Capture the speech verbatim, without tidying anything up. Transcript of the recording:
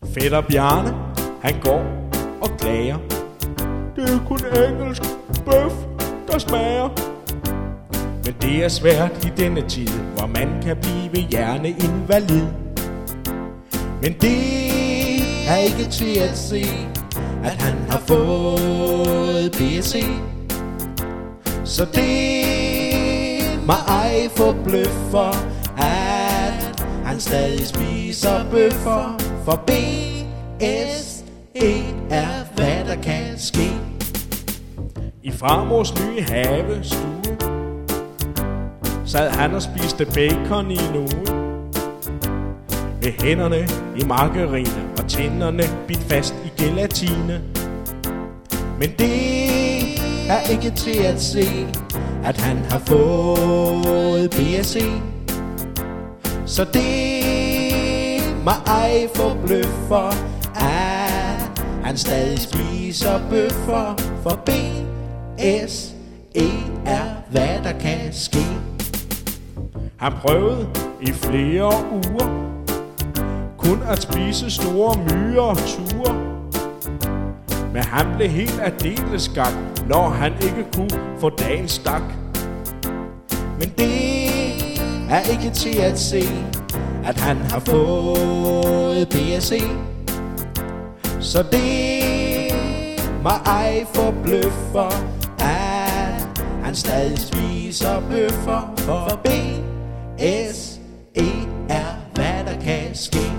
Fætter Bjarne, han går og klager. Det er kun engelsk bøf, der smager. Men det er svært i denne tid, hvor man kan blive hjerneinvalid. Men det er ikke til at se, at han har fået B S E. Så det må ej forbløffer, at han stadig spiser bøffer. For B S E er hvad der kan ske. I farmors nye havestue sad han og spiste bacon i en uge, med hænderne i margarine og tænderne bidt fast i gelatine. Men det er ikke til at se, at han har fået B S E. Så det må ej forbløffer, at han stadig spiser bøffer. For B S E er hvad der kan ske. Han prøvede i flere uger kun at spise store myrer og ture, men han blev helt aldeles skak, når han ikke kunne få dagen stak. Men det er ikke til at se, at han har fået B S E. Så det må ej forbløffer, at han stadig spiser bøffer. For B S E er hvad der kan ske.